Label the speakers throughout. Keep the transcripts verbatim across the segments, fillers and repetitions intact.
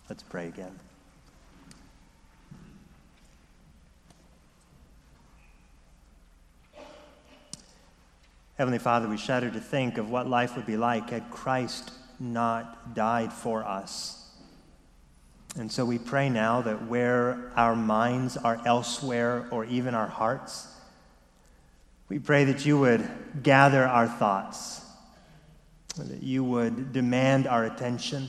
Speaker 1: Let's pray again. Heavenly Father, we shudder to think of what life would be like had Christ not died for us. And so we pray now that where our minds are elsewhere, or even our hearts, we pray that you would gather our thoughts, that you would demand our attention,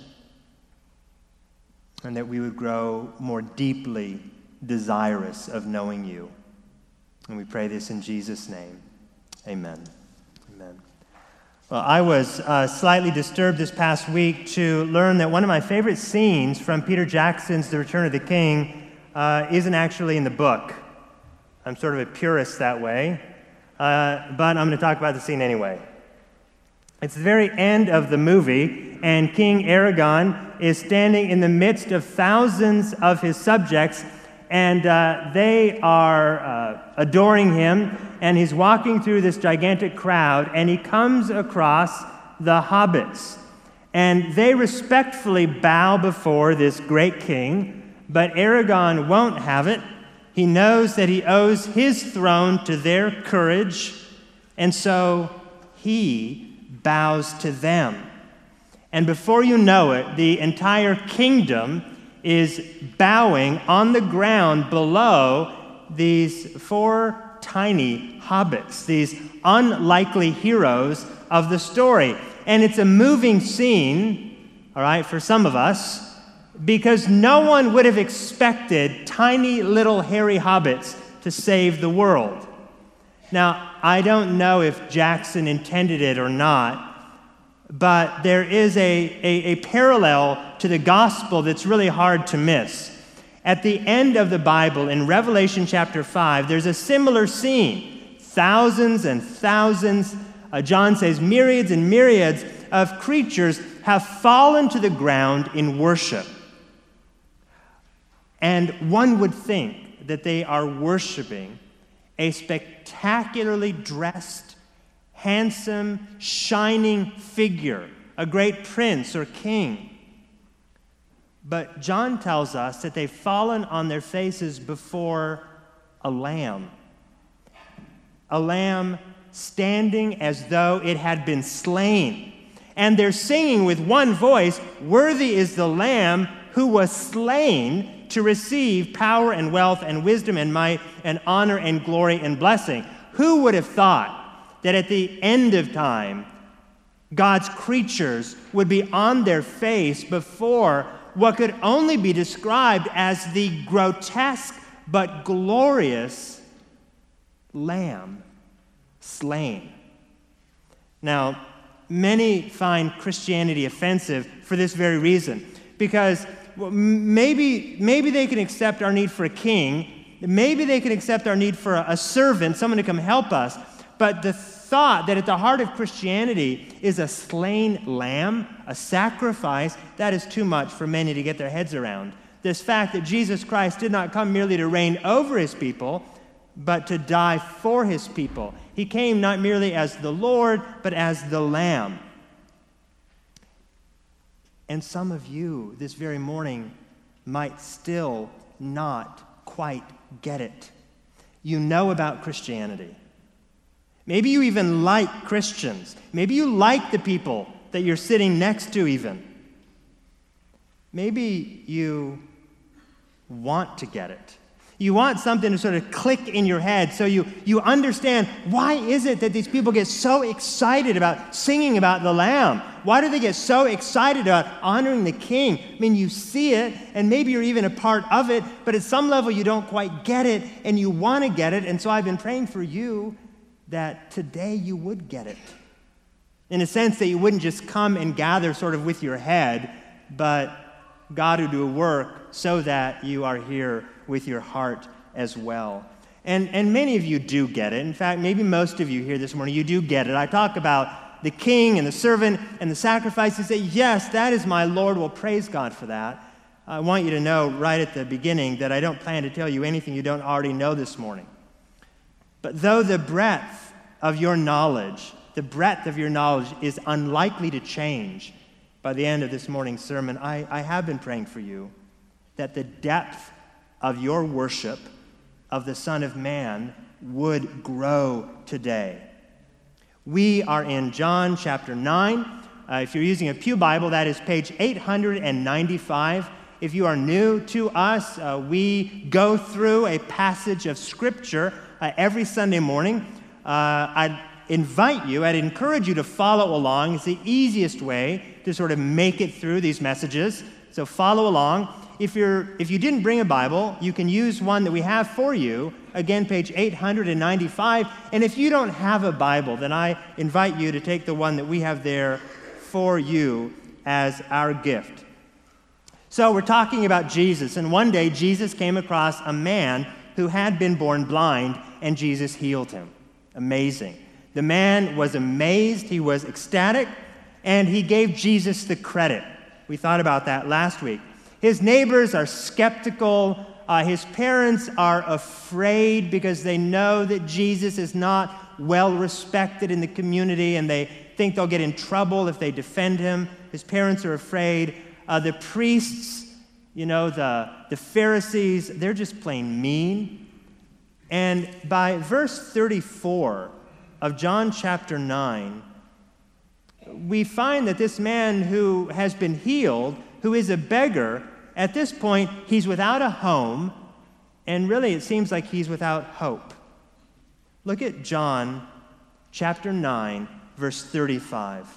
Speaker 1: and that we would grow more deeply desirous of knowing you. And we pray this in Jesus' name. Amen. Amen. Well, I was uh, slightly disturbed this past week to learn that one of my favorite scenes from Peter Jackson's The Return of the King uh, isn't actually in the book. I'm sort of a purist that way, uh, but I'm going to talk about the scene anyway. It's the very end of the movie, and King Aragon is standing in the midst of thousands of his subjects, and uh, they are uh, adoring him, and he's walking through this gigantic crowd, and he comes across the hobbits, and they respectfully bow before this great king, but Aragon won't have it. He knows that he owes his throne to their courage, and so he bows to them. And before you know it, the entire kingdom is bowing on the ground below these four tiny hobbits, these unlikely heroes of the story. And it's a moving scene, all right, for some of us, because no one would have expected tiny little hairy hobbits to save the world. Now, I don't know if Jackson intended it or not, but there is a, a, a parallel to the gospel that's really hard to miss. At the end of the Bible, in Revelation chapter five, there's a similar scene. Thousands and thousands, uh, John says myriads and myriads of creatures have fallen to the ground in worship. And one would think that they are worshiping a spectacularly dressed, handsome, shining figure, a great prince or king. But John tells us that they've fallen on their faces before a lamb. A lamb standing as though it had been slain. And they're singing with one voice, "Worthy is the Lamb who was slain to receive power and wealth and wisdom and might and honor and glory and blessing." Who would have thought that at the end of time, God's creatures would be on their face before what could only be described as the grotesque but glorious Lamb slain? Now, many find Christianity offensive for this very reason, because well, maybe, maybe they can accept our need for a king, maybe they can accept our need for a, a servant, someone to come help us, but the thought that at the heart of Christianity is a slain lamb, a sacrifice, that is too much for many to get their heads around. This fact that Jesus Christ did not come merely to reign over his people, but to die for his people. He came not merely as the Lord, but as the Lamb. And some of you this very morning might still not quite get it. You know about Christianity. Maybe you even like Christians. Maybe you like the people that you're sitting next to even. Maybe you want to get it. You want something to sort of click in your head so you, you understand, why is it that these people get so excited about singing about the Lamb? Why do they get so excited about honoring the King? I mean, you see it, and maybe you're even a part of it, but at some level you don't quite get it, and you want to get it, and so I've been praying for you that today you would get it. In a sense that you wouldn't just come and gather sort of with your head, but God would do a work so that you are here with your heart as well. And, and many of you do get it. In fact, maybe most of you here this morning, you do get it. I talk about the king and the servant and the sacrifice. You say, yes, that is my Lord. Well, praise God for that. I want you to know right at the beginning that I don't plan to tell you anything you don't already know this morning. But though the breadth of your knowledge, the breadth of your knowledge is unlikely to change, by the end of this morning's sermon, I, I have been praying for you that the depth of your worship of the Son of Man would grow today. We are in John chapter nine. Uh, if you're using a Pew Bible, that is page eight hundred ninety-five. If you are new to us, uh, we go through a passage of Scripture uh, every Sunday morning. Uh, I'd invite you, I'd encourage you to follow along. It's the easiest way to sort of make it through these messages. So follow along. If you're if you didn't bring a Bible, you can use one that we have for you. Again, page eight hundred ninety-five. And if you don't have a Bible, then I invite you to take the one that we have there for you as our gift. So we're talking about Jesus, and one day Jesus came across a man who had been born blind, and Jesus healed him. Amazing. The man was amazed, he was ecstatic, and he gave Jesus the credit. We thought about that last week. His neighbors are skeptical. Uh, his parents are afraid because they know that Jesus is not well respected in the community, and they think they'll get in trouble if they defend him. His parents are afraid. Uh, the priests, you know, the, the Pharisees, they're just plain mean. And by verse thirty-four of John chapter nine, we find that this man who has been healed, who is a beggar, at this point, he's without a home, and really it seems like he's without hope. Look at John chapter nine, verse thirty-five.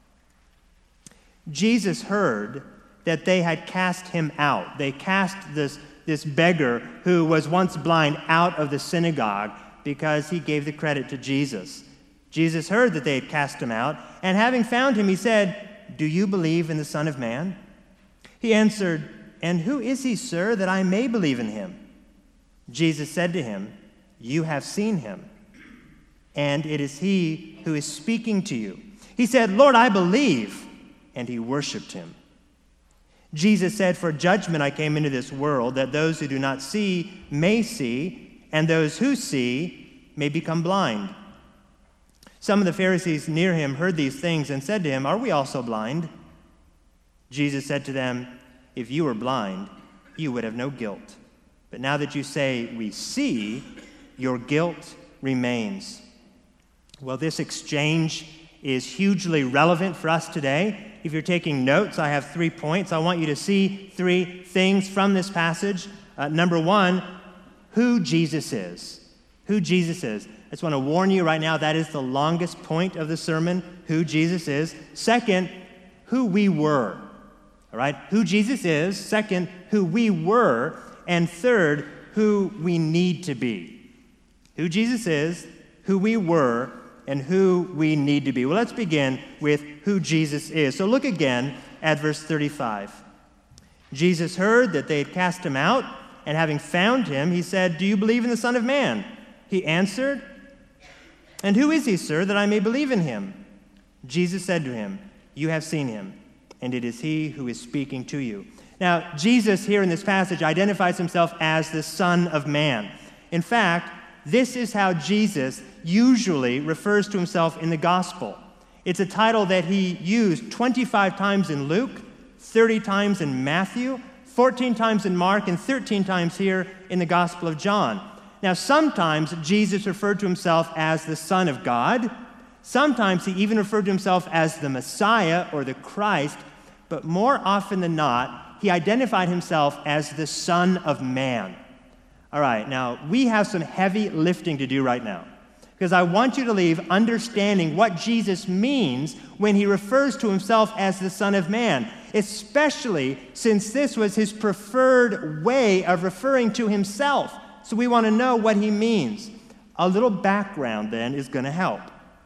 Speaker 1: Jesus heard that they had cast him out. They cast this, this beggar who was once blind out of the synagogue because he gave the credit to Jesus. Jesus heard that they had cast him out, and having found him, he said, "Do you believe in the Son of Man?" He answered, "And who is he, sir, that I may believe in him?" Jesus said to him, "You have seen him, and it is he who is speaking to you." He said, "Lord, I believe," and he worshiped him. Jesus said, "For judgment I came into this world, that those who do not see may see, and those who see may become blind." Some of the Pharisees near him heard these things and said to him, "Are we also blind?" Jesus said to them, "If you were blind, you would have no guilt. But now that you say, 'We see,' your guilt remains." Well, this exchange is hugely relevant for us today. If you're taking notes, I have three points. I want you to see three things from this passage. Uh, number one, who Jesus is. Who Jesus is. I just want to warn you right now, that is the longest point of the sermon, who Jesus is. Second, who we were. All right? Who Jesus is. Second, who we were. And third, who we need to be. Who Jesus is, who we were, and who we need to be. Well, let's begin with who Jesus is. So look again at verse thirty-five. Jesus heard that they had cast him out, and having found him, he said, "Do you believe in the Son of Man?" He answered, "And who is he, sir, that I may believe in him?" Jesus said to him, "You have seen him, and it is he who is speaking to you." Now, Jesus here in this passage identifies himself as the Son of Man. In fact, this is how Jesus usually refers to himself in the gospel. It's a title that he used twenty-five times in Luke, thirty times in Matthew, fourteen times in Mark, and thirteen times here in the Gospel of John. Now, sometimes Jesus referred to himself as the Son of God. Sometimes he even referred to himself as the Messiah or the Christ. But more often than not, he identified himself as the Son of Man. All right, now, we have some heavy lifting to do right now, because I want you to leave understanding what Jesus means when he refers to himself as the Son of Man, especially since this was his preferred way of referring to himself. So we want to know what he means. A little background, then, is going to help.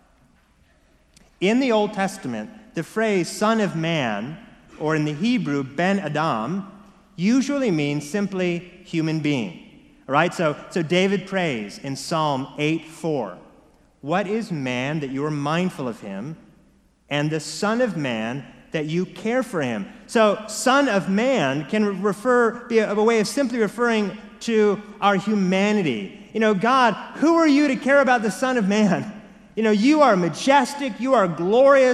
Speaker 1: In the Old Testament, the phrase Son of Man, or in the Hebrew, Ben Adam, usually means simply human being. All right, so, so David prays in Psalm eight four, "What is man that you are mindful of him, and the Son of Man that you care for him?" So Son of Man can refer, be a, a way of simply referring to our humanity. You know, God, who are you to care about the Son of Man? You know, you are majestic, you are glorious,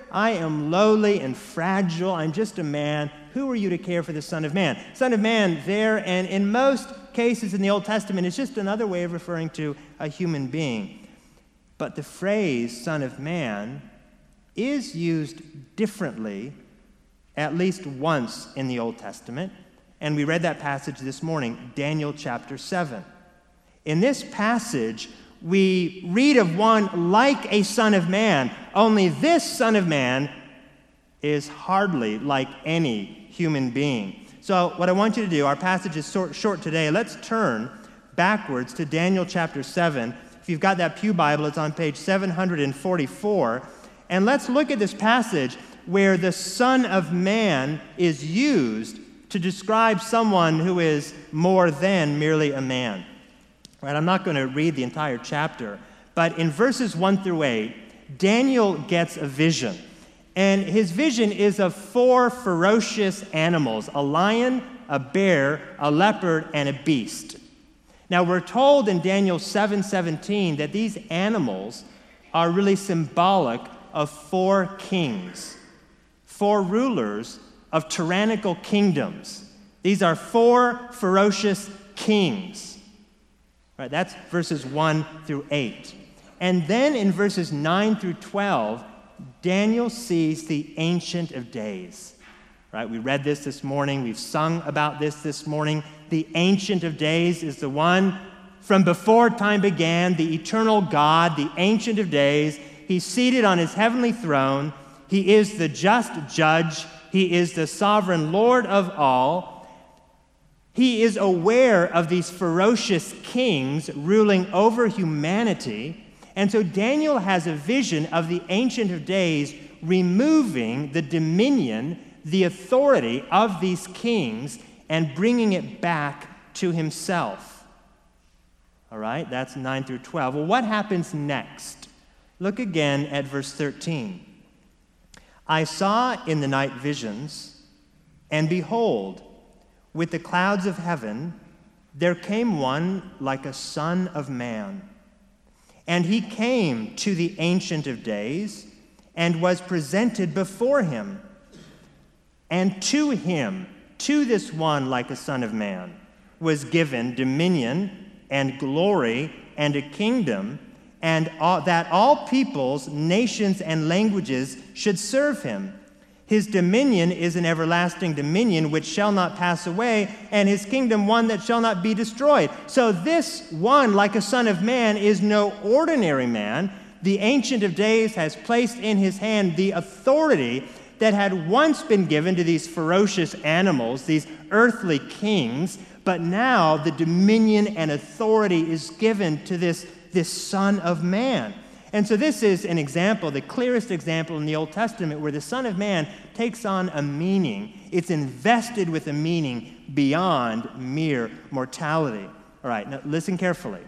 Speaker 1: I am lowly and fragile. I'm just a man. Who are you to care for the Son of Man? Son of Man there, and in most cases in the Old Testament, is just another way of referring to a human being. But the phrase Son of Man is used differently at least once in the Old Testament. And we read that passage this morning, Daniel chapter seven. In this passage, we read of one like a son of man, only this son of man is hardly like any human being. So what I want you to do, our passage is short, short today. Let's turn backwards to Daniel chapter seven. If you've got that Pew Bible, it's on page seven hundred forty-four. And let's look at this passage where the Son of Man is used to describe someone who is more than merely a man. Right, I'm not going to read the entire chapter, but in verses one through eight, Daniel gets a vision. And his vision is of four ferocious animals, a lion, a bear, a leopard, and a beast. Now, we're told in Daniel seven seventeen that these animals are really symbolic of four kings, four rulers of tyrannical kingdoms. These are four ferocious kings. Right, that's verses one through eight. And then in verses nine through twelve, Daniel sees the Ancient of Days. Right, we read this this morning. We've sung about this this morning. The Ancient of Days is the one from before time began, the eternal God, the Ancient of Days. He's seated on his heavenly throne. He is the just judge. He is the sovereign Lord of all. He is aware of these ferocious kings ruling over humanity. And so Daniel has a vision of the Ancient of Days removing the dominion, the authority of these kings and bringing it back to himself. All right, that's nine through twelve. Well, what happens next? Look again at verse thirteen. I saw in the night visions, and behold, with the clouds of heaven, there came one like a son of man. And he came to the Ancient of Days and was presented before him. And to him, to this one like a son of man, was given dominion and glory and a kingdom, and all, that all peoples, nations, and languages should serve him. His dominion is an everlasting dominion which shall not pass away, and his kingdom one that shall not be destroyed. So this one, like a son of man, is no ordinary man. The Ancient of Days has placed in his hand the authority that had once been given to these ferocious animals, these earthly kings, but now the dominion and authority is given to this, this Son of Man. And so this is an example, the clearest example in the Old Testament, where the Son of Man takes on a meaning. It's invested with a meaning beyond mere mortality. All right, now listen carefully.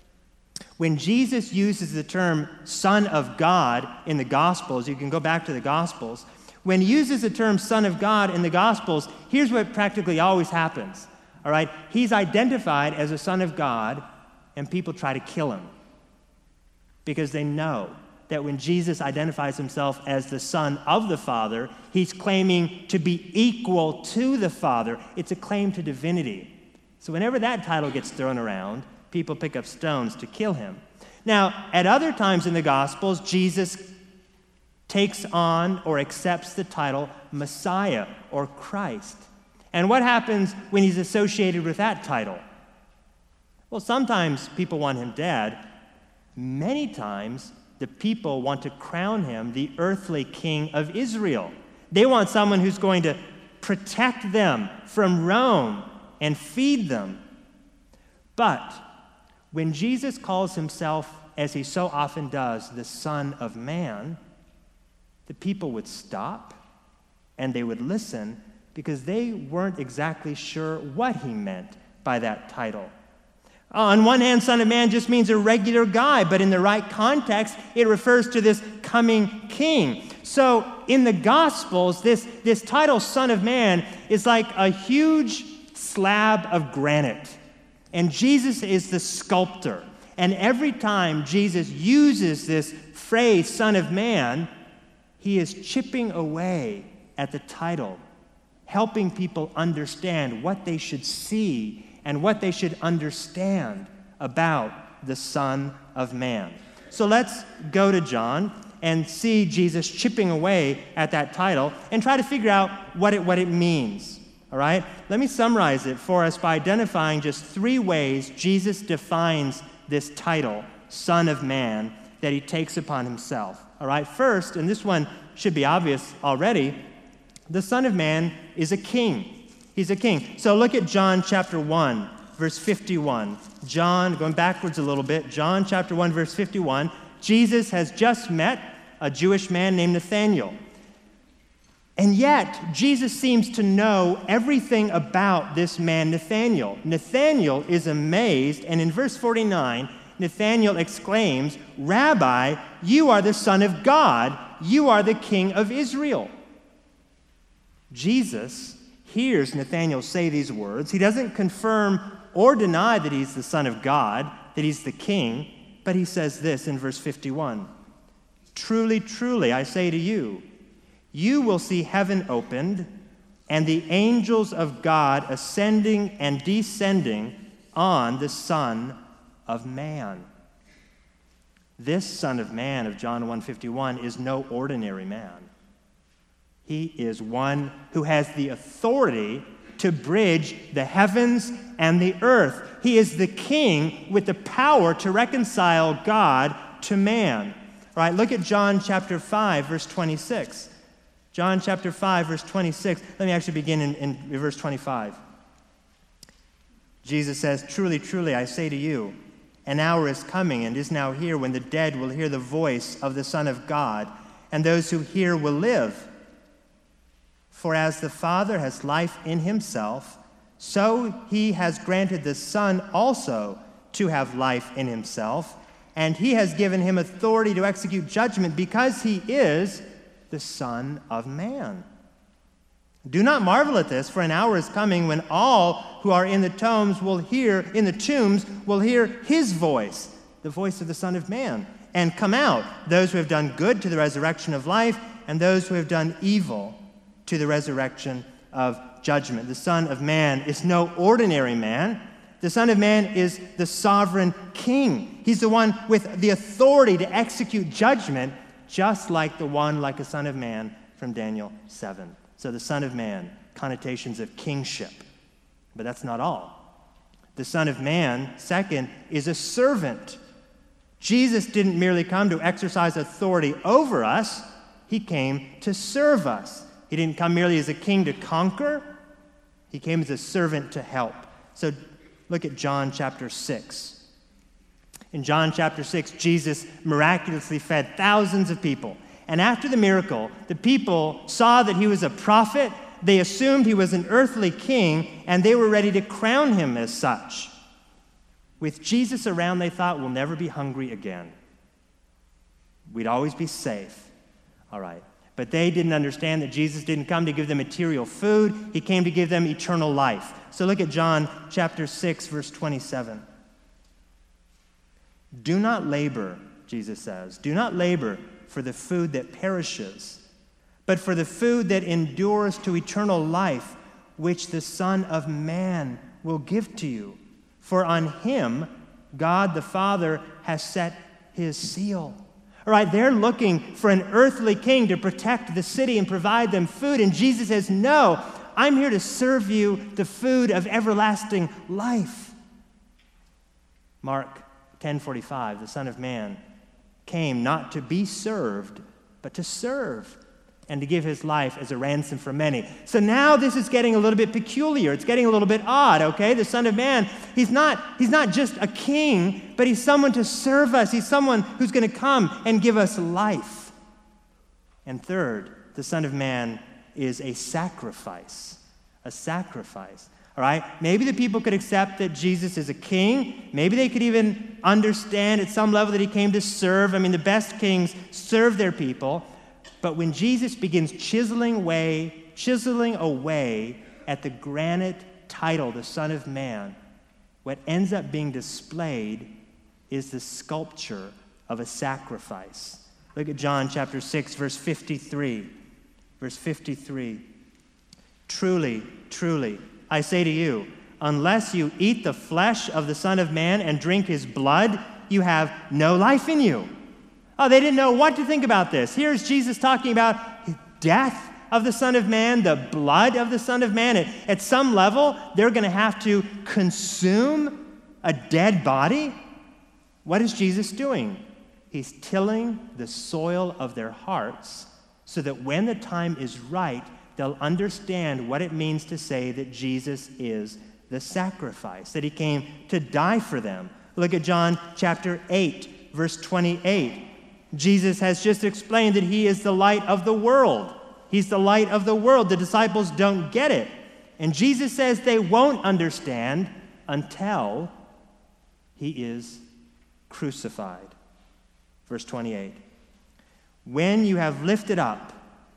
Speaker 1: When Jesus uses the term Son of God in the Gospels, you can go back to the Gospels. When he uses the term Son of God in the Gospels, here's what practically always happens. All right, he's identified as a Son of God, and people try to kill him, because they know that when Jesus identifies himself as the Son of the Father, he's claiming to be equal to the Father. It's a claim to divinity. So whenever that title gets thrown around, people pick up stones to kill him. Now, at other times in the Gospels, Jesus takes on or accepts the title Messiah or Christ. And what happens when he's associated with that title? Well, sometimes people want him dead. Many times, the people want to crown him the earthly king of Israel. They want someone who's going to protect them from Rome and feed them. But when Jesus calls himself, as he so often does, the Son of Man, the people would stop and they would listen, because they weren't exactly sure what he meant by that title. On one hand, Son of Man just means a regular guy, but in the right context, it refers to this coming king. So in the Gospels, this, this title, Son of Man, is like a huge slab of granite. And Jesus is the sculptor. And every time Jesus uses this phrase, Son of Man, he is chipping away at the title, helping people understand what they should see and what they should understand about the Son of Man. So let's go to John and see Jesus chipping away at that title and try to figure out what it, what it means. All right? Let me summarize it for us by identifying just three ways Jesus defines this title, Son of Man, that he takes upon himself. All right? First, and this one should be obvious already, the Son of Man is a king. He's a king. So look at John chapter one, verse fifty-one. John, going backwards a little bit, John chapter one, verse fifty-one. Jesus has just met a Jewish man named Nathanael. And yet, Jesus seems to know everything about this man, Nathanael. Nathanael is amazed, and in verse forty-nine, Nathanael exclaims, "Rabbi, you are the Son of God. You are the King of Israel." Jesus hears Nathanael say these words. He doesn't confirm or deny that he's the Son of God, that he's the King, but he says this in verse fifty-one. "Truly, truly, I say to you, you will see heaven opened and the angels of God ascending and descending on the Son of Man." This Son of Man of John one fifty-one is no ordinary man. He is one who has the authority to bridge the heavens and the earth. He is the king with the power to reconcile God to man. All right, look at John chapter five, verse twenty-six. John chapter five, verse twenty-six. Let me actually begin in, in verse twenty-five. Jesus says, "Truly, truly, I say to you, an hour is coming and is now here when the dead will hear the voice of the Son of God, and those who hear will live. For as the Father has life in himself, so he has granted the Son also to have life in himself, and he has given him authority to execute judgment because he is the Son of Man. Do not marvel at this, for an hour is coming when all who are in the tombs will hear, in the tombs will hear his voice, the voice of the Son of Man, and come out, those who have done good to the resurrection of life, and those who have done evil to the resurrection of judgment." The Son of Man is no ordinary man. The Son of Man is the sovereign king. He's the one with the authority to execute judgment, just like the one like a Son of Man from Daniel seven. So the Son of Man, connotations of kingship. But that's not all. The Son of Man, second, is a servant. Jesus didn't merely come to exercise authority over us. He came to serve us. He didn't come merely as a king to conquer. He came as a servant to help. So look at John chapter six. In John chapter six, Jesus miraculously fed thousands of people. And after the miracle, the people saw that he was a prophet. They assumed he was an earthly king, and they were ready to crown him as such. With Jesus around, they thought, we'll never be hungry again. We'd always be safe. All right. But they didn't understand that Jesus didn't come to give them material food. He came to give them eternal life. So look at John chapter six, verse twenty-seven. "Do not labor," Jesus says, "do not labor for the food that perishes, but for the food that endures to eternal life, which the Son of Man will give to you. For on him God the Father has set his seal." All right, they're looking for an earthly king to protect the city and provide them food. And Jesus says, no, I'm here to serve you the food of everlasting life. Mark ten forty-five, the Son of Man came not to be served, but to serve and to give his life as a ransom for many. So now this is getting a little bit peculiar. It's getting a little bit odd, okay? The Son of Man, he's not, he's not just a king, but he's someone to serve us. He's someone who's going to come and give us life. And third, the Son of Man is a sacrifice. A sacrifice. All right? Maybe the people could accept that Jesus is a king. Maybe they could even understand at some level that he came to serve. I mean, the best kings serve their people. But when Jesus begins chiseling away, chiseling away at the granite title, the Son of Man, what ends up being displayed is the sculpture of a sacrifice. Look at John chapter six, verse fifty-three. Verse fifty-three. Truly, truly, I say to you, unless you eat the flesh of the Son of Man and drink his blood, you have no life in you. Oh, they didn't know what to think about this. Here's Jesus talking about death of the Son of Man, the blood of the Son of Man. At, at some level, they're going to have to consume a dead body. What is Jesus doing? He's tilling the soil of their hearts so that when the time is right, they'll understand what it means to say that Jesus is the sacrifice, that he came to die for them. Look at John chapter eight, verse twenty-eight. Jesus has just explained that he is the light of the world. He's the light of the world. The disciples don't get it. And Jesus says they won't understand until he is crucified. Verse twenty-eight. When you have lifted up,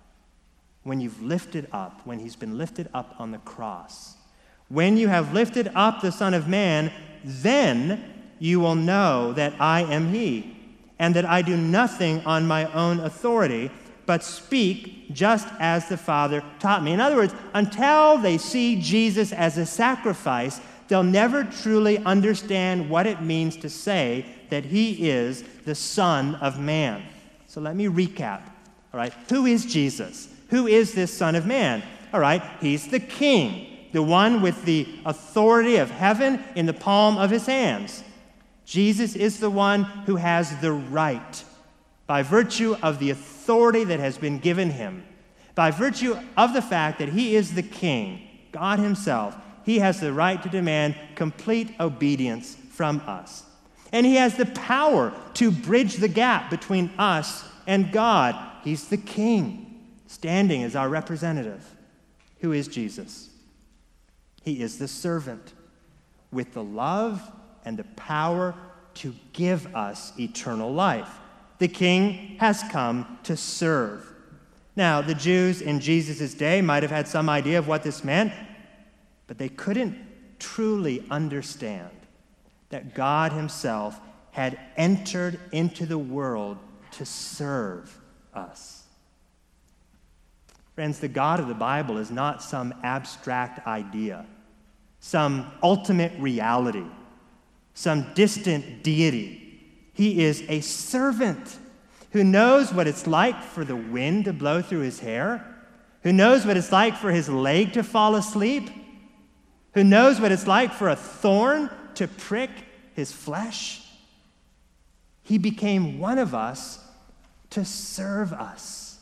Speaker 1: when you've lifted up, when he's been lifted up on the cross, when you have lifted up the Son of Man, then you will know that I am he, and that I do nothing on my own authority, but speak just as the Father taught me. In other words, until they see Jesus as a sacrifice, they'll never truly understand what it means to say that he is the Son of Man. So let me recap. All right, who is Jesus? Who is this Son of Man? All right, he's the King, the one with the authority of heaven in the palm of his hands. Jesus is the one who has the right, by virtue of the authority that has been given him, by virtue of the fact that he is the King, God himself, he has the right to demand complete obedience from us. And he has the power to bridge the gap between us and God. He's the King, standing as our representative. Who is Jesus? He is the servant with the love and the power to give us eternal life. The King has come to serve. Now, the Jews in Jesus' day might have had some idea of what this meant, but they couldn't truly understand that God himself had entered into the world to serve us. Friends, the God of the Bible is not some abstract idea, some ultimate reality, some distant deity. He is a servant who knows what it's like for the wind to blow through his hair, who knows what it's like for his leg to fall asleep, who knows what it's like for a thorn to prick his flesh. He became one of us to serve us.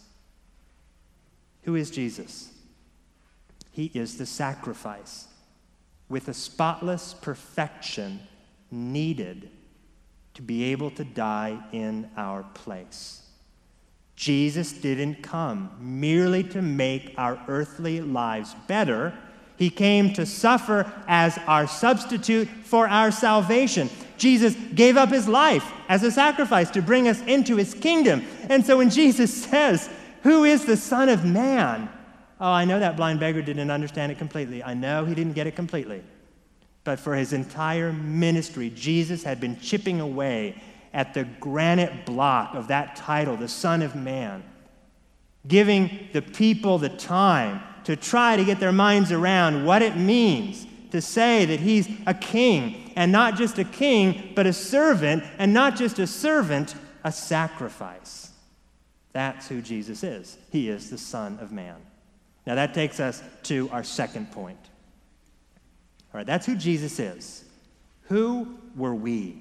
Speaker 1: Who is Jesus? He is the sacrifice with a spotless perfection needed to be able to die in our place. Jesus didn't come merely to make our earthly lives better. He came to suffer as our substitute for our salvation. Jesus gave up his life as a sacrifice to bring us into his kingdom. And so when Jesus says, "Who is the Son of Man?" Oh, I know that blind beggar didn't understand it completely. I know he didn't get it completely. But for his entire ministry, Jesus had been chipping away at the granite block of that title, the Son of Man, giving the people the time to try to get their minds around what it means to say that he's a king, and not just a king, but a servant, and not just a servant, a sacrifice. That's who Jesus is. He is the Son of Man. Now that takes us to our second point. All right, that's who Jesus is. Who were we?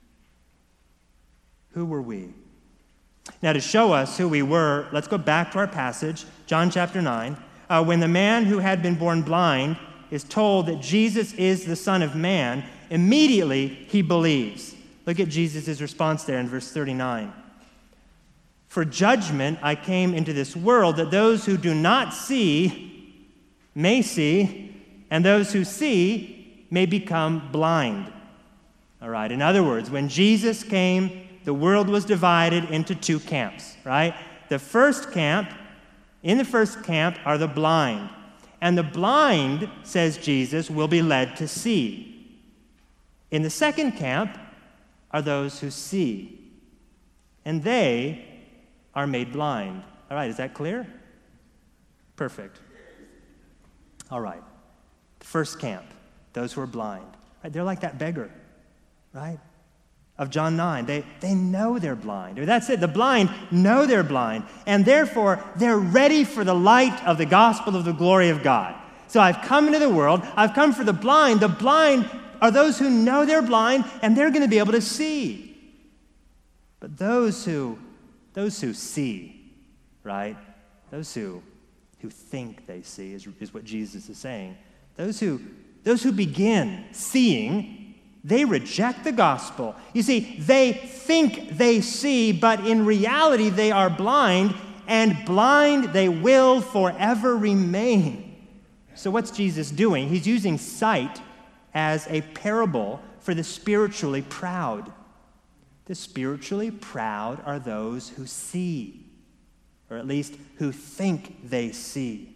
Speaker 1: Who were we? Now, to show us who we were, let's go back to our passage, John chapter nine. Uh, when the man who had been born blind is told that Jesus is the Son of Man, immediately he believes. Look at Jesus' response there in verse thirty-nine. For judgment I came into this world, that those who do not see may see, and those who see may become blind. All right, in other words, when Jesus came, the world was divided into two camps, right? The first camp, in the first camp are the blind. And the blind, says Jesus, will be led to see. In the second camp are those who see. And they are made blind. All right, is that clear? Perfect. All right. First camp, those who are blind. Right? They're like that beggar, right? Of John nine. They, they know they're blind. That's it. The blind know they're blind. And therefore, they're ready for the light of the gospel of the glory of God. So I've come into the world. I've come for the blind. The blind are those who know they're blind, and they're going to be able to see. But those who, those who see, right? Those who, who think they see is, is what Jesus is saying. Those who, those who begin seeing, they reject the gospel. You see, they think they see, but in reality they are blind, and blind they will forever remain. So what's Jesus doing? He's using sight as a parable for the spiritually proud. The spiritually proud are those who see, or at least who think they see.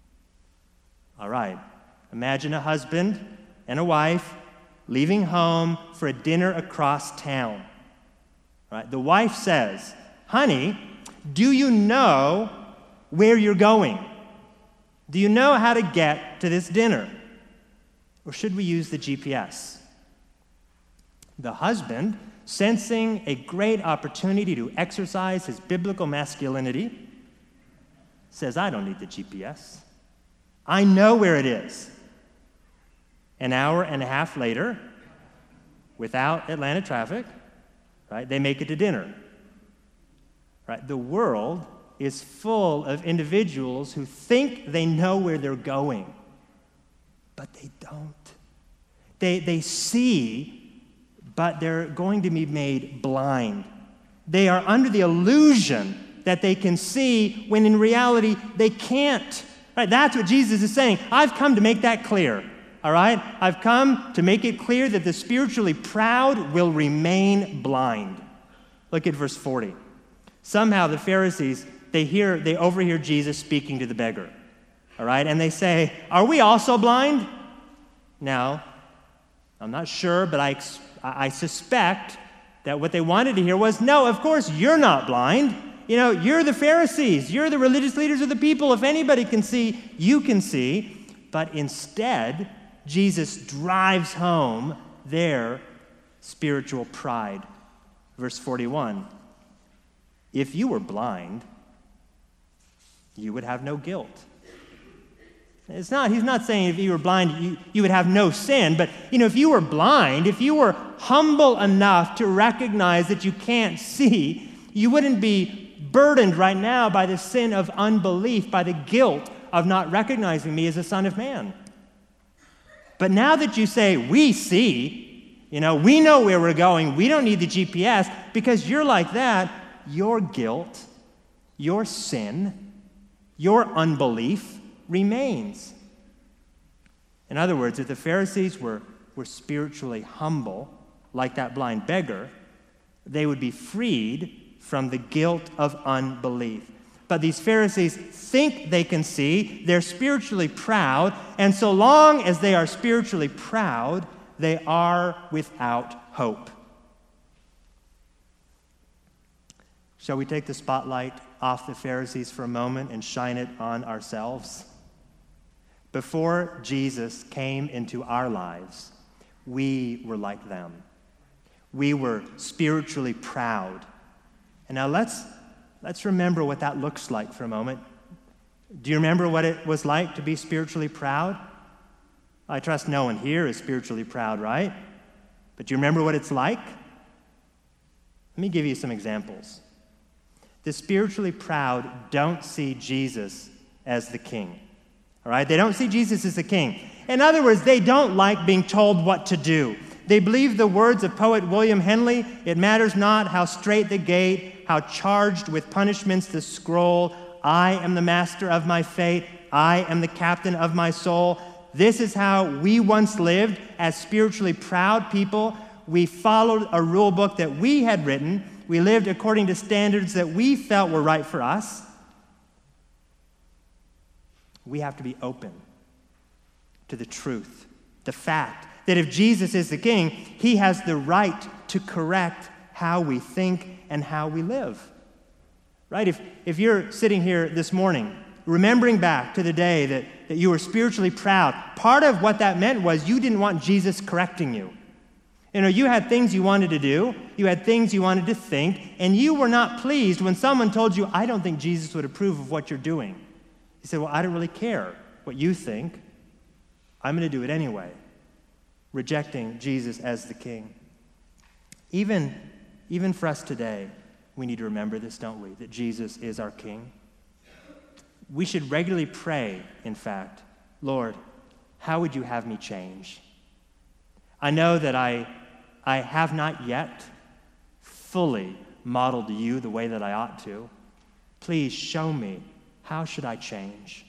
Speaker 1: All right, imagine a husband and a wife leaving home for a dinner across town. Right? The wife says, "Honey, do you know where you're going? Do you know how to get to this dinner? Or should we use the G P S?" The husband, sensing a great opportunity to exercise his biblical masculinity, says, "I don't need the G P S. I know where it is." An hour and a half later, without Atlanta traffic, right, they make it to dinner. Right? The world is full of individuals who think they know where they're going, but they don't. They, they see, but they're going to be made blind. They are under the illusion that they can see when in reality they can't. Right? That's what Jesus is saying. I've come to make that clear. All right? I've come to make it clear that the spiritually proud will remain blind. Look at verse forty. Somehow the Pharisees, they hear, they overhear Jesus speaking to the beggar. All right? And they say, "Are we also blind?" Now, I'm not sure, but I, I suspect that what they wanted to hear was, "No, of course you're not blind. You know, you're the Pharisees. You're the religious leaders of the people. If anybody can see, you can see." But instead, Jesus drives home their spiritual pride. Verse forty-one, "If you were blind, you would have no guilt." It's not, he's not saying if you were blind, you, you would have no sin, but you know, if you were blind, if you were humble enough to recognize that you can't see, you wouldn't be burdened right now by the sin of unbelief, by the guilt of not recognizing me as a son of man. But now that you say, we see, you know, we know where we're going, we don't need the G P S, because you're like that, your guilt, your sin, your unbelief remains. In other words, if the Pharisees were, were spiritually humble, like that blind beggar, they would be freed from the guilt of unbelief. But these Pharisees think they can see, they're spiritually proud, and so long as they are spiritually proud, they are without hope. Shall we take the spotlight off the Pharisees for a moment and shine it on ourselves? Before Jesus came into our lives, we were like them. We were spiritually proud. And now let's let's remember what that looks like for a moment. Do you remember what it was like to be spiritually proud? I trust no one here is spiritually proud, right? But do you remember what it's like? Let me give you some examples. The spiritually proud don't see Jesus as the king. All right? They don't see Jesus as the king. In other words, they don't like being told what to do. They believe the words of poet William Henley, "It matters not how straight the gate, how charged with punishments the scroll. I am the master of my fate. I am the captain of my soul." This is how we once lived as spiritually proud people. We followed a rule book that we had written. We lived according to standards that we felt were right for us. We have to be open to the truth, the fact that if Jesus is the king, he has the right to correct how we think and how we live. right? If, if you're sitting here this morning, remembering back to the day that, that you were spiritually proud, part of what that meant was you didn't want Jesus correcting you. You know, you had things you wanted to do, you had things you wanted to think, and you were not pleased when someone told you, I don't think Jesus would approve of what you're doing. You said, well, I don't really care what you think. I'm going to do it anyway, rejecting Jesus as the king. Even, even for us today, we need to remember this, don't we? That Jesus is our king. We should regularly pray, in fact, Lord, how would you have me change? I know that I, I have not yet fully modeled you the way that I ought to. Please show me, how should I change?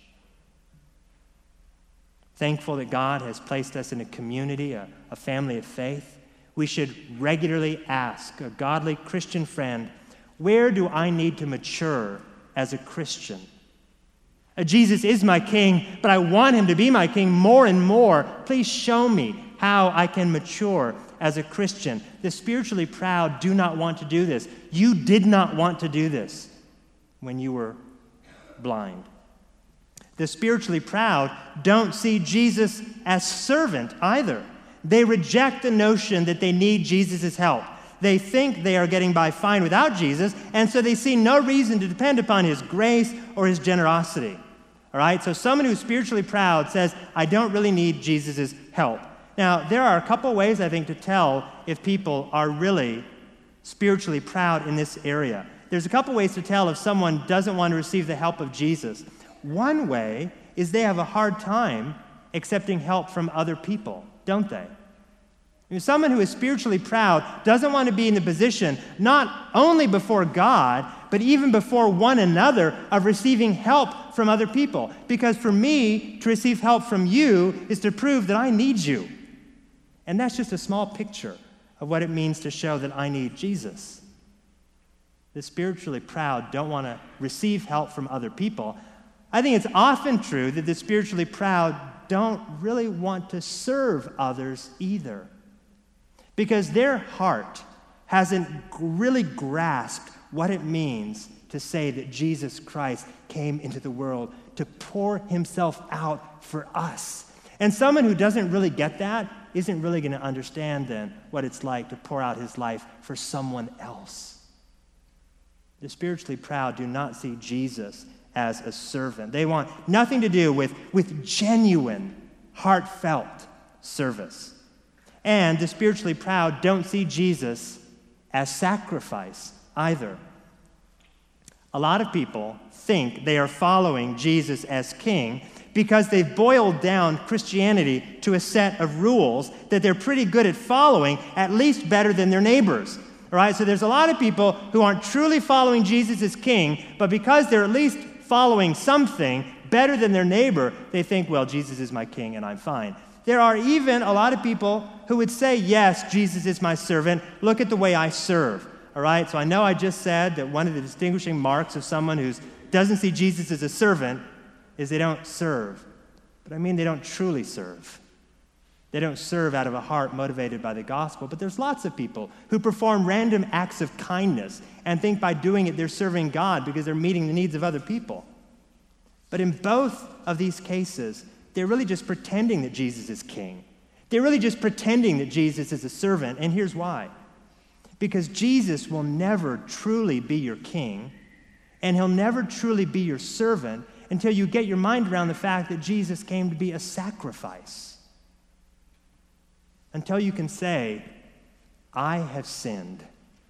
Speaker 1: Thankful that God has placed us in a community, a, a family of faith. We should regularly ask a godly Christian friend, where do I need to mature as a Christian? Uh, Jesus is my king, but I want him to be my king more and more. Please show me how I can mature as a Christian. The spiritually proud do not want to do this. You did not want to do this when you were blind. The spiritually proud don't see Jesus as servant either. They reject the notion that they need Jesus' help. They think they are getting by fine without Jesus, and so they see no reason to depend upon his grace or his generosity. All right? So someone who's spiritually proud says, I don't really need Jesus' help. Now, there are a couple ways, I think, to tell if people are really spiritually proud in this area. There's a couple ways to tell if someone doesn't want to receive the help of Jesus. One way is they have a hard time accepting help from other people, don't they? I mean, someone who is spiritually proud doesn't want to be in the position, not only before God, but even before one another, of receiving help from other people. Because for me, to receive help from you is to prove that I need you. And that's just a small picture of what it means to show that I need Jesus. The spiritually proud don't want to receive help from other people. I think it's often true that the spiritually proud don't really want to serve others either, because their heart hasn't really grasped what it means to say that Jesus Christ came into the world to pour himself out for us. And someone who doesn't really get that isn't really going to understand then what it's like to pour out his life for someone else. The spiritually proud do not see Jesus as a servant. They want nothing to do with, with genuine, heartfelt service. And the spiritually proud don't see Jesus as sacrifice either. A lot of people think they are following Jesus as king because they've boiled down Christianity to a set of rules that they're pretty good at following, at least better than their neighbors. All right, so there's a lot of people who aren't truly following Jesus as king, but because they're at least following something better than their neighbor, they think, well, Jesus is my king and I'm fine. There are even a lot of people who would say, yes, Jesus is my servant. Look at the way I serve. All right, so I know I just said that one of the distinguishing marks of someone who doesn't see Jesus as a servant is they don't serve. But I mean they don't truly serve. They don't serve out of a heart motivated by the gospel. But there's lots of people who perform random acts of kindness and think by doing it they're serving God because they're meeting the needs of other people. But in both of these cases, they're really just pretending that Jesus is king. They're really just pretending that Jesus is a servant, and here's why. Because Jesus will never truly be your king, and he'll never truly be your servant until you get your mind around the fact that Jesus came to be a sacrifice. Until you can say, I have sinned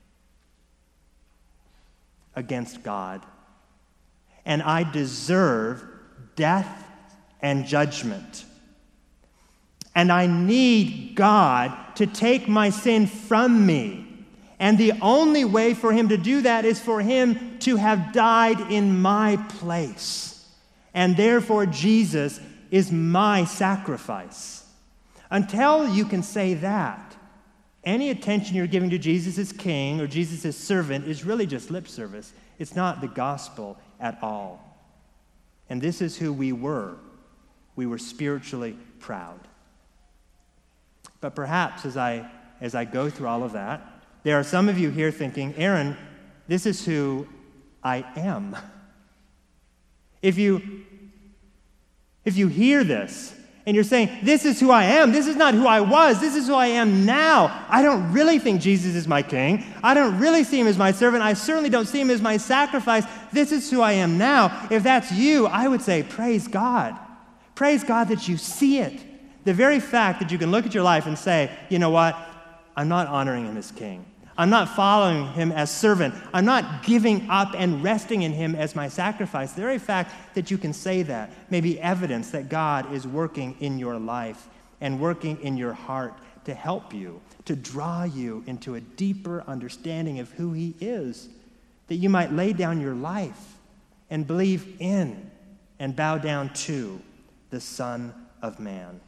Speaker 1: against God, and I deserve death and judgment. And I need God to take my sin from me. And the only way for him to do that is for him to have died in my place. And therefore, Jesus is my sacrifice. Until you can say that, any attention you're giving to Jesus as king or Jesus as servant is really just lip service. It's not the gospel at all. And this is who we were. We were spiritually proud. But perhaps as I, as I go through all of that, there are some of you here thinking, Aaron, this is who I am. If you, if you hear this and you're saying, this is who I am, this is not who I was, this is who I am now, I don't really think Jesus is my king, I don't really see him as my servant, I certainly don't see him as my sacrifice, this is who I am now. If that's you, I would say, praise God. Praise God that you see it. The very fact that you can look at your life and say, you know what, I'm not honoring him as king. I'm not following him as servant. I'm not giving up and resting in him as my sacrifice. The very fact that you can say that may be evidence that God is working in your life and working in your heart to help you, to draw you into a deeper understanding of who he is, that you might lay down your life and believe in and bow down to the Son of Man.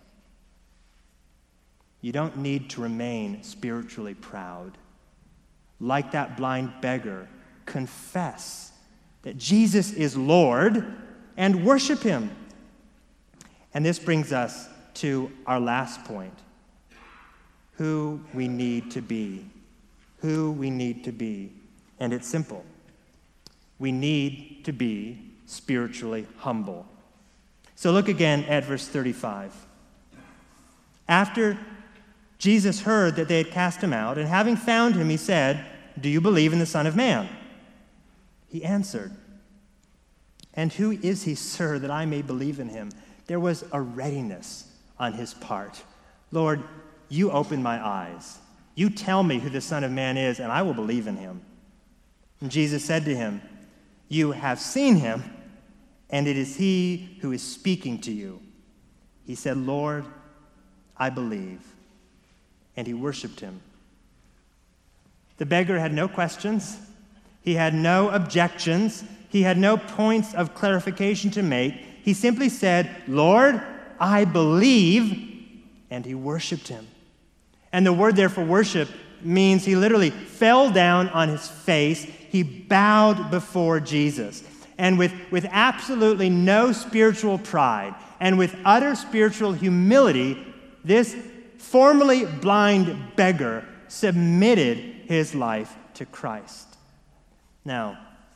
Speaker 1: You don't need to remain spiritually proud. Like that blind beggar, confess that Jesus is Lord and worship him. And this brings us to our last point, who we need to be. Who we need to be. And it's simple. We need to be spiritually humble. So look again at verse thirty-five. After Jesus heard that they had cast him out, and having found him, he said, do you believe in the Son of Man? He answered, and who is he, sir, that I may believe in him? There was a readiness on his part. Lord, you open my eyes. You tell me who the Son of Man is, and I will believe in him. And Jesus said to him, you have seen him, and it is he who is speaking to you. He said, Lord, I believe. And he worshiped him. The beggar had no questions. He had no objections. He had no points of clarification to make. He simply said, Lord, I believe, and he worshiped him. And the word there for worship means he literally fell down on his face. He bowed before Jesus. And with, with absolutely no spiritual pride and with utter spiritual humility, this formerly blind beggar submitted his life to Christ. Now,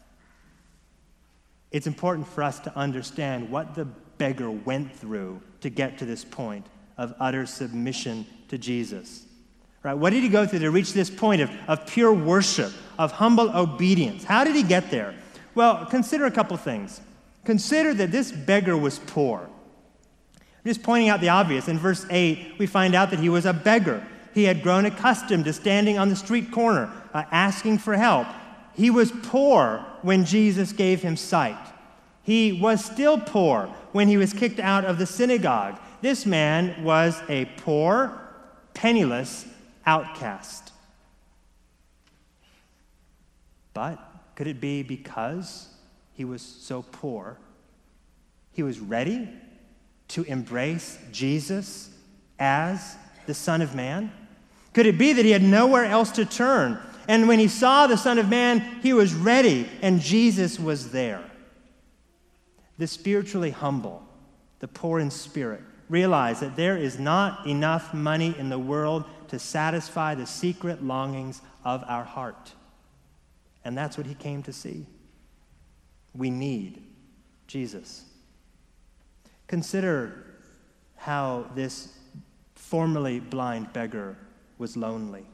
Speaker 1: it's important for us to understand what the beggar went through to get to this point of utter submission to Jesus. Right? What did he go through to reach this point of, of pure worship, of humble obedience? How did he get there? Well, consider a couple things. Consider that this beggar was poor. I'm just pointing out the obvious. In verse eight, we find out that he was a beggar. He had grown accustomed to standing on the street corner, uh, asking for help. He was poor when Jesus gave him sight. He was still poor when he was kicked out of the synagogue. This man was a poor, penniless outcast. But could it be because he was so poor, he was ready to embrace Jesus as the Son of Man? Could it be that he had nowhere else to turn? And when he saw the Son of Man, he was ready, and Jesus was there. The spiritually humble, the poor in spirit, realize that there is not enough money in the world to satisfy the secret longings of our heart. And that's what he came to see. We need Jesus. Consider how this formerly blind beggar was lonely.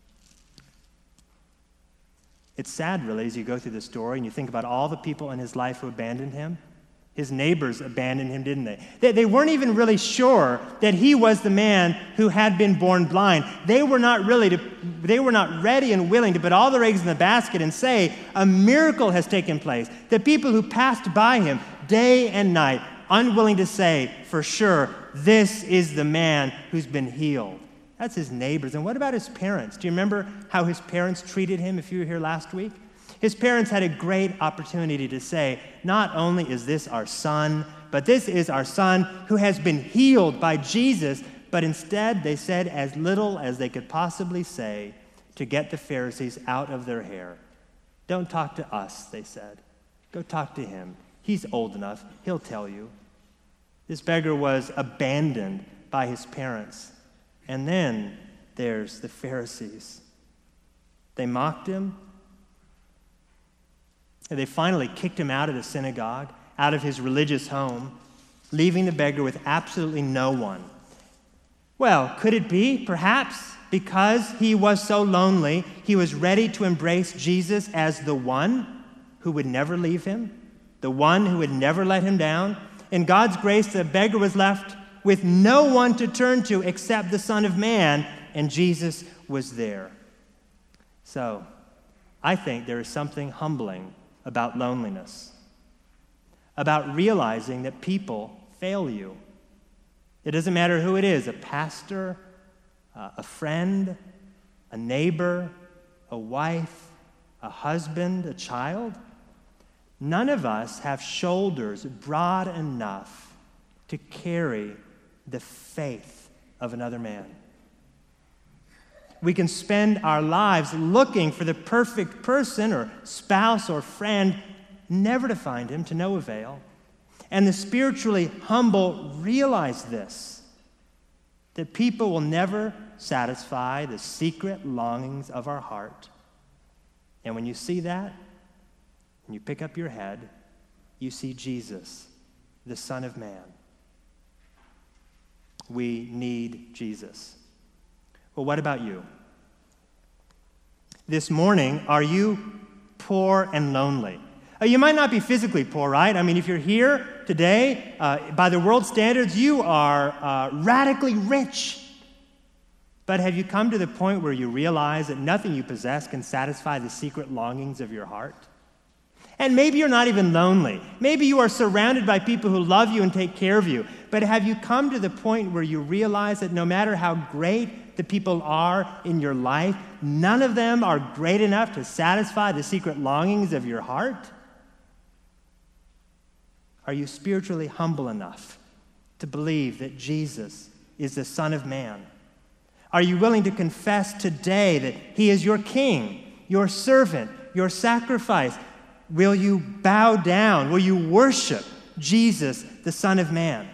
Speaker 1: It's sad, really, as you go through the story and you think about all the people in his life who abandoned him. His neighbors abandoned him, didn't they? They, they weren't even really sure that he was the man who had been born blind. They were not really, to, they were not ready and willing to put all their eggs in the basket and say, a miracle has taken place. The people who passed by him day and night, unwilling to say, for sure, this is the man who's been healed. That's his neighbors. And what about his parents? Do you remember how his parents treated him if you were here last week? His parents had a great opportunity to say, not only is this our son, but this is our son who has been healed by Jesus. But instead, they said as little as they could possibly say to get the Pharisees out of their hair. Don't talk to us, they said. Go talk to him. He's old enough. He'll tell you. This beggar was abandoned by his parents. And then there's the Pharisees. They mocked him. And they finally kicked him out of the synagogue, out of his religious home, leaving the beggar with absolutely no one. Well, could it be, perhaps, because he was so lonely, he was ready to embrace Jesus as the one who would never leave him, the one who would never let him down? In God's grace, the beggar was left with no one to turn to except the Son of Man, and Jesus was there. So, I think there is something humbling about loneliness, about realizing that people fail you. It doesn't matter who it is, a pastor, uh, a friend, a neighbor, a wife, a husband, a child. None of us have shoulders broad enough to carry the faith of another man. We can spend our lives looking for the perfect person or spouse or friend, never to find him, to no avail. And the spiritually humble realize this, that people will never satisfy the secret longings of our heart. And when you see that, and you pick up your head, you see Jesus, the Son of Man. We need Jesus. Well, what about you? This morning, are you poor and lonely? Uh, you might not be physically poor, right? I mean, if you're here today, uh, by the world standards, you are uh, radically rich. But have you come to the point where you realize that nothing you possess can satisfy the secret longings of your heart? And maybe you're not even lonely. Maybe you are surrounded by people who love you and take care of you. But have you come to the point where you realize that no matter how great the people are in your life, none of them are great enough to satisfy the secret longings of your heart? Are you spiritually humble enough to believe that Jesus is the Son of Man? Are you willing to confess today that he is your king, your servant, your sacrifice? Will you bow down? Will you worship Jesus, the Son of Man?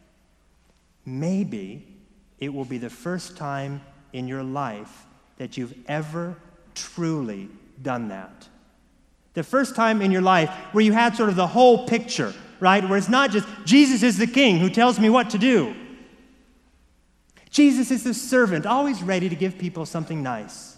Speaker 1: Maybe it will be the first time in your life that you've ever truly done that. The first time in your life where you had sort of the whole picture, right? Where it's not just, Jesus is the king who tells me what to do. Jesus is the servant, always ready to give people something nice.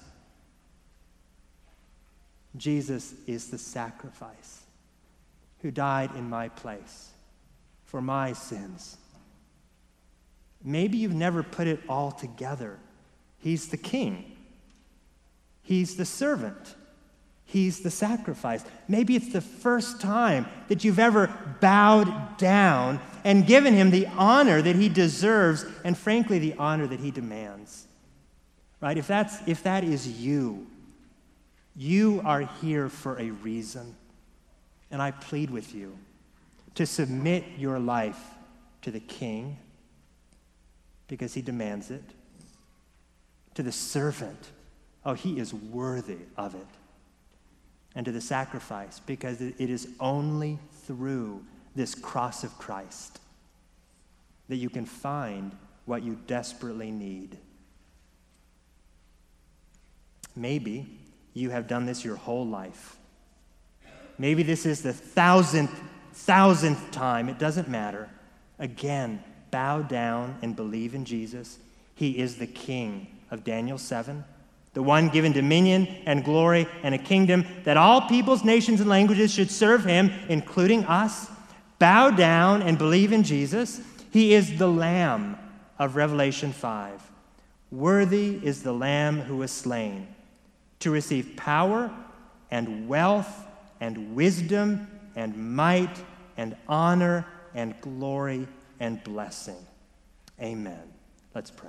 Speaker 1: Jesus is the sacrifice who died in my place for my sins. Maybe you've never put it all together. He's the king. He's the servant. He's the sacrifice. Maybe it's the first time that you've ever bowed down and given him the honor that he deserves and, frankly, the honor that he demands. Right? If that's if that is you, you are here for a reason. And I plead with you to submit your life to the King because he demands it. To the servant, oh, he is worthy of it. And to the sacrifice, because it is only through this cross of Christ that you can find what you desperately need. Maybe you have done this your whole life. Maybe this is the thousandth, thousandth time. It doesn't matter. Again, bow down and believe in Jesus. He is the King of Daniel seven, the one given dominion and glory and a kingdom that all peoples, nations, and languages should serve him, including us. Bow down and believe in Jesus. He is the Lamb of Revelation five. Worthy is the Lamb who was slain to receive power and wealth and wisdom and might and honor and glory and blessing. Amen. Let's pray.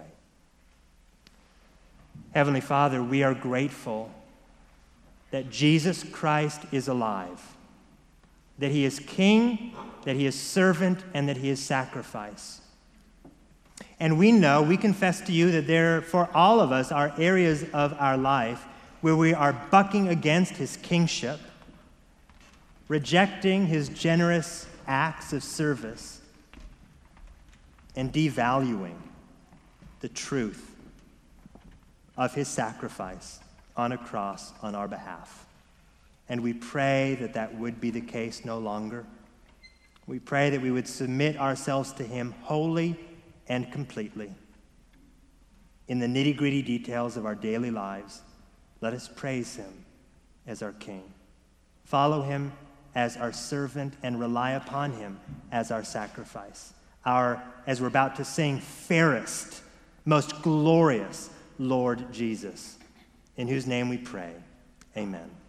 Speaker 1: Heavenly Father, we are grateful that Jesus Christ is alive, that he is King, that he is servant, and that he is sacrifice. And we know, we confess to you that there, for all of us, are areas of our life where we are bucking against his kingship, rejecting his generous acts of service, and devaluing the truth of his sacrifice on a cross on our behalf. And we pray that that would be the case no longer. We pray that we would submit ourselves to him wholly and completely. In the nitty-gritty details of our daily lives, let us praise him as our King. Follow him as our servant and rely upon him as our sacrifice. Our, as we're about to sing, fairest, most glorious Lord Jesus, in whose name we pray. Amen.